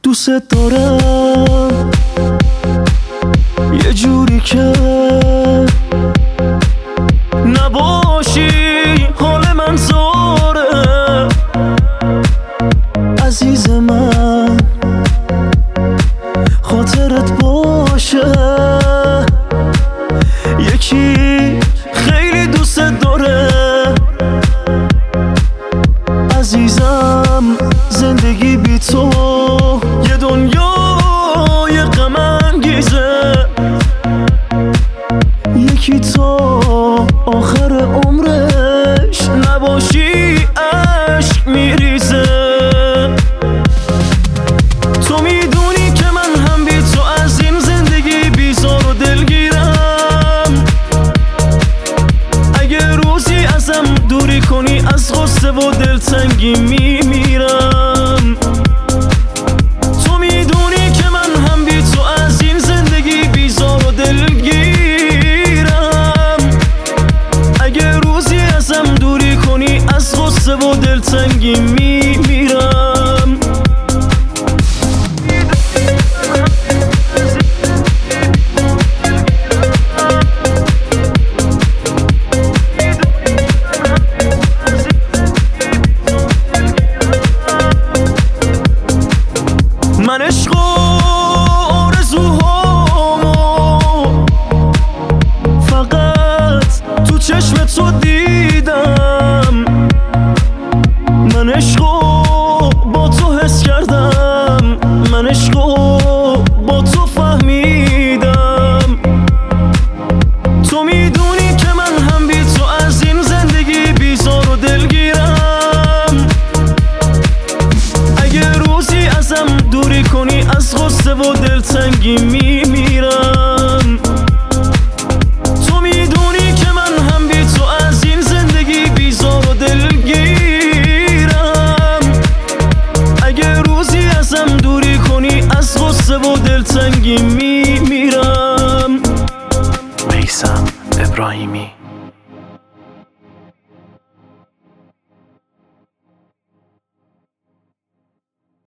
دوست دارم یه جوری که نباشی حال من زاره. عزیز من خاطرت باشه یکی خیلی دوست داره. عزیزم زندگی بی تو یه دنیای غم انگیزه. یکی تا آخر عمرش نباشی عشق میریزه. تو میدونی که من هم بی تو از این زندگی بیزار و دلگیرم. اگه روزی ازم دوری کنی از غصه و دلتنگی میمیرم. تو میدونی که من هم بی تو از این زندگی بیزار و دلگیرم. اگه روزی ازم دوری کنی از غصه و دلتنگی میمیرم. من عشق و آرزوهامو فقط تو چشم تو دیدم. من عشق و با تو حس کردم. من عشق و با تو فهمیدم. تو میدونی که من هم بی تو از این زندگی بیزار و دلگیرم. اگه روزی ازم دوری کنی از غصه و دلتنگی میمیرم. تو میدونی که من هم بی تو از این زندگی بیزار و دلگیرم. اگه روزی ازم دوری کنی از غصه و دلتنگی میمیرم. میثم ابراهیمی